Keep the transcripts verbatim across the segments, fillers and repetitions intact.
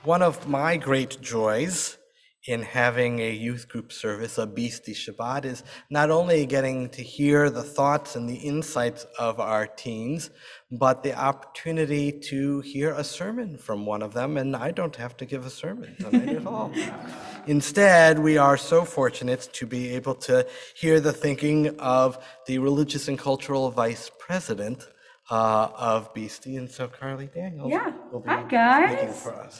One of my great joys in having a youth group service, a Beastie Shabbat, is not only getting to hear the thoughts and the insights of our teens, but the opportunity to hear a sermon from one of them, and I don't have to give a sermon tonight at all. Instead, we are so fortunate to be able to hear the thinking of the religious and cultural vice president uh, of Beastie, and so Carly Daniels Yeah. will be Hi, guys. speaking for us.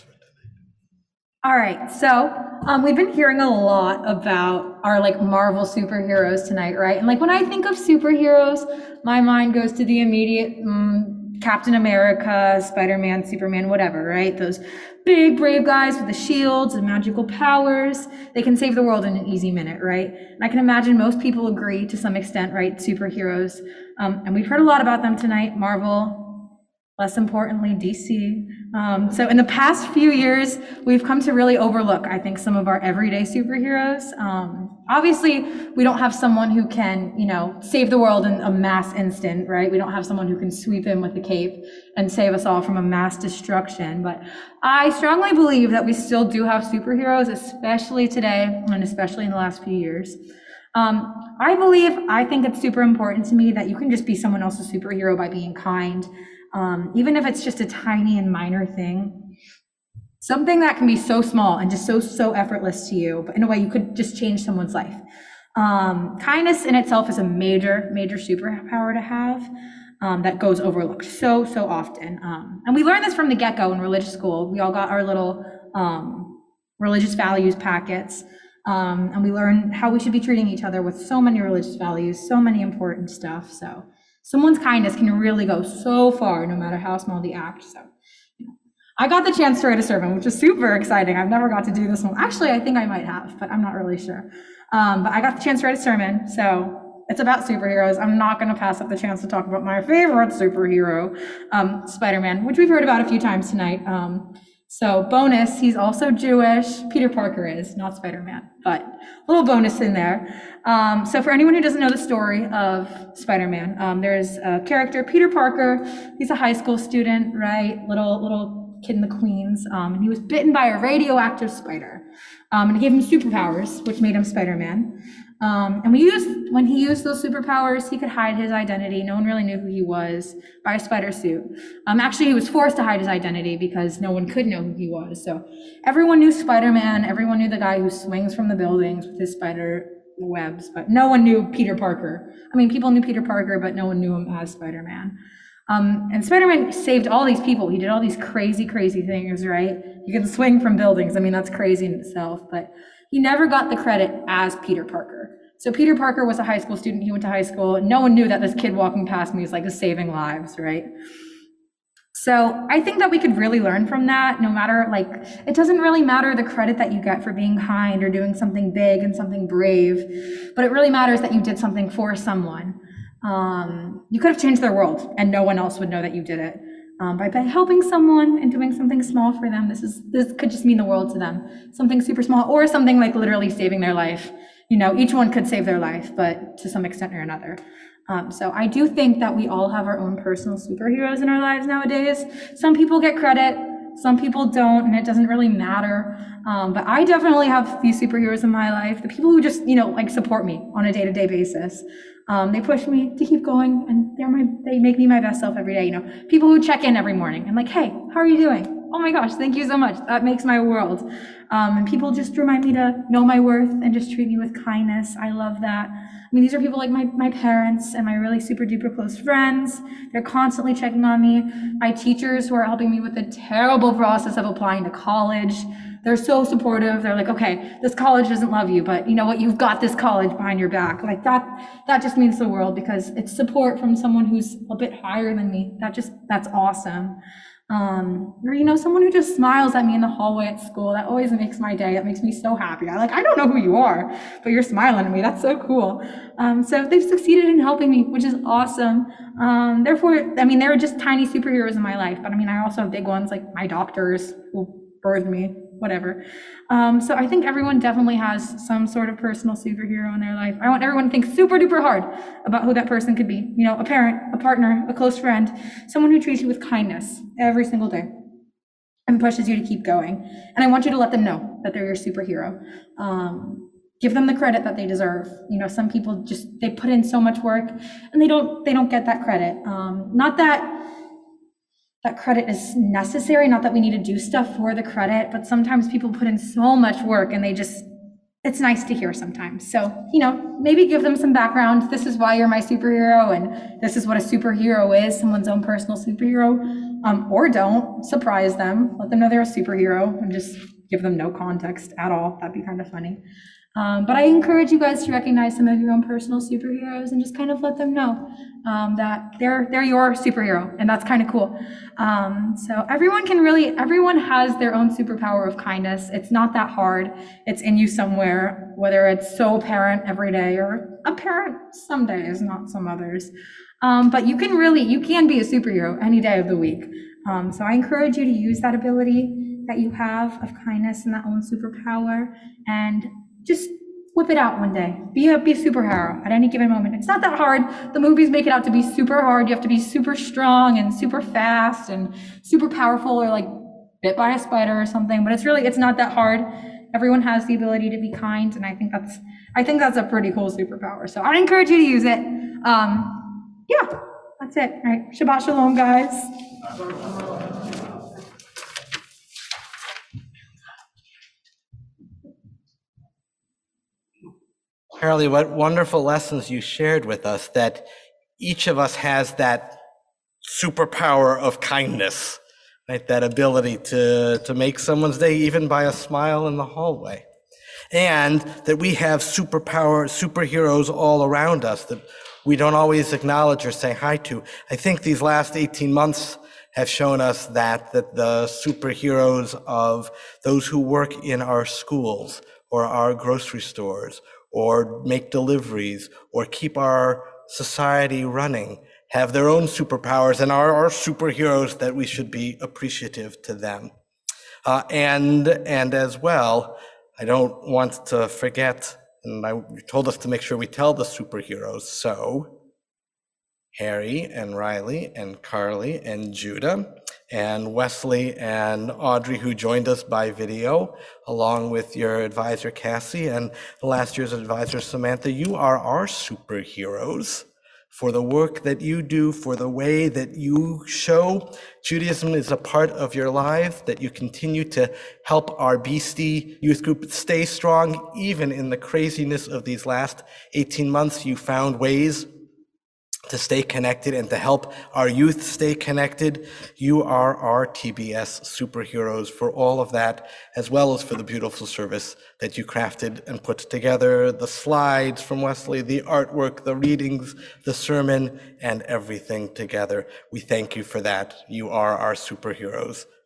All right, so um, we've been hearing a lot about our like Marvel superheroes tonight, right? And like when I think of superheroes, my mind goes to the immediate mm, Captain America, Spider-Man, Superman, whatever, right? Those big brave guys with the shields and magical powers. They can save the world in an easy minute, right? And I can imagine most people agree to some extent, right? Superheroes, um, and we've heard a lot about them tonight. Marvel. Less importantly, D C. Um, so in the past few years, we've come to really overlook, I think, some of our everyday superheroes. Um, obviously, we don't have someone who can, you know, save the world in a mass instant, right? We don't have someone who can sweep in with a cape and save us all from a mass destruction. But I strongly believe that we still do have superheroes, especially today and especially in the last few years. Um, I believe, I think it's super important to me that you can just be someone else's superhero by being kind. Um, even if it's just a tiny and minor thing, something that can be so small and just so, so effortless to you, but in a way you could just change someone's life. Um, kindness in itself is a major, major superpower to have um, that goes overlooked so, so often. Um, and we learned this from the get-go in religious school. We all got our little um, religious values packets. Um, and we learned how we should be treating each other with so many religious values, so many important stuff. So someone's kindness can really go so far, no matter how small the act. So, you know, I got the chance to write a sermon, which is super exciting. I've never got to do this one. Actually, I think I might have, but I'm not really sure. Um, but I got the chance to write a sermon, so it's about superheroes. I'm not going to pass up the chance to talk about my favorite superhero, um, Spider-Man, which we've heard about a few times tonight. Um, so bonus, he's also Jewish. Peter Parker is, not Spider-Man, but a little bonus in there. Um, so for anyone who doesn't know the story of Spider-Man, um, there's a character, Peter Parker. He's a high school student, right? Little little kid in the Queens. Um, and he was bitten by a radioactive spider. Um, and it gave him superpowers, which made him Spider-Man. Um, and we used, when he used those superpowers, he could hide his identity. No one really knew who he was by a spider suit. Um, actually, he was forced to hide his identity because no one could know who he was. So everyone knew Spider-Man. Everyone knew the guy who swings from the buildings with his spider webs, but no one knew Peter Parker. I mean, people knew Peter Parker, but no one knew him as Spider-Man. Um, and Spider-Man saved all these people. He did all these crazy, crazy things, right? You can swing from buildings. I mean, that's crazy in itself, but he never got the credit as Peter Parker. So Peter Parker was a high school student. He went to high school. No one knew that this kid walking past me was like saving lives, right? So I think that we could really learn from that, no matter, like, it doesn't really matter the credit that you get for being kind or doing something big and something brave, but it really matters that you did something for someone. Um, you could have changed their world and no one else would know that you did it. Um, by, by helping someone and doing something small for them, this is this could just mean the world to them. Something super small or something like literally saving their life. You know, each one could save their life, but to some extent or another. Um, so I do think that we all have our own personal superheroes in our lives nowadays. Some people get credit, some people don't, and it doesn't really matter. Um, but I definitely have these superheroes in my life, the people who just, you know, like support me on a day-to-day basis. Um, they push me to keep going, and they're my, they make me my best self every day. You know, people who check in every morning and like, hey, how are you doing? Oh my gosh, thank you so much. That makes my world. Um, and people just remind me to know my worth and just treat me with kindness. I love that. I mean, these are people like my, my parents and my really super duper close friends. They're constantly checking on me. My teachers who are helping me with the terrible process of applying to college. They're so supportive. They're like, okay, this college doesn't love you, but you know what? You've got this college behind your back. Like that, that just means the world because it's support from someone who's a bit higher than me. That just, that's awesome. Um, or, you know, someone who just smiles at me in the hallway at school. That always makes my day. That makes me so happy. I like, I don't know who you are, but you're smiling at me. That's so cool. Um, so they've succeeded in helping me, which is awesome. Um, therefore, I mean, they're just tiny superheroes in my life, but I mean, I also have big ones like my doctors who birthed me, whatever. Um, so I think everyone definitely has some sort of personal superhero in their life. I want everyone to think super duper hard about who that person could be. You know, a parent, a partner, a close friend, someone who treats you with kindness every single day. and pushes you to keep going. And I want you to let them know that they're your superhero. Um, give them the credit that they deserve. You know, some people just, they put in so much work and they don't, they don't get that credit. Um, not that that credit is necessary, not that we need to do stuff for the credit, but sometimes people put in so much work and they just, it's nice to hear sometimes. So, you know, maybe give them some background. This is why you're my superhero, and this is what a superhero is, someone's own personal superhero. Um, or don't surprise them. Let them know they're a superhero and just give them no context at all. That'd be kind of funny. Um, but I encourage you guys to recognize some of your own personal superheroes and just kind of let them know um, that they're they're your superhero, and that's kind of cool. Um, so everyone can really, everyone has their own superpower of kindness. It's not that hard. It's in you somewhere, whether it's so apparent every day or apparent some days, not some others. Um, but you can really, you can be a superhero any day of the week. Um, so I encourage you to use that ability that you have of kindness and that own superpower, and just whip it out one day. Be a, be a superhero at any given moment. It's not that hard. The movies make it out to be super hard. You have to be super strong and super fast and super powerful, or like bit by a spider or something, but it's really, it's not that hard. Everyone has the ability to be kind, and I think that's, I think that's a pretty cool superpower. So I encourage you to use it. Um, yeah, that's it. All right, Shabbat Shalom, guys. Carly, what wonderful lessons you shared with us, that each of us has that superpower of kindness, right? That ability to, to make someone's day even by a smile in the hallway. And that we have superpower, superheroes all around us that we don't always acknowledge or say hi to. I think these last eighteen months have shown us that, that the superheroes of those who work in our schools or our grocery stores or make deliveries or keep our society running have their own superpowers and are our superheroes, that we should be appreciative to them. Uh, and, and as well, I don't want to forget, and I, you told us to make sure we tell the superheroes, so Harry and Riley and Carly and Judah and Wesley and Audrey, who joined us by video, along with your advisor Cassie and last year's advisor Samantha. You are our superheroes for the work that you do, for the way that you show Judaism is a part of your life, that you continue to help our Beastie youth group stay strong. Even in the craziness of these last eighteen months, you found ways to stay connected and to help our youth stay connected. You are our T B S superheroes for all of that, as well as for the beautiful service that you crafted and put together, the slides from Wesley, the artwork, the readings, the sermon, and everything together. We thank you for that. You are our superheroes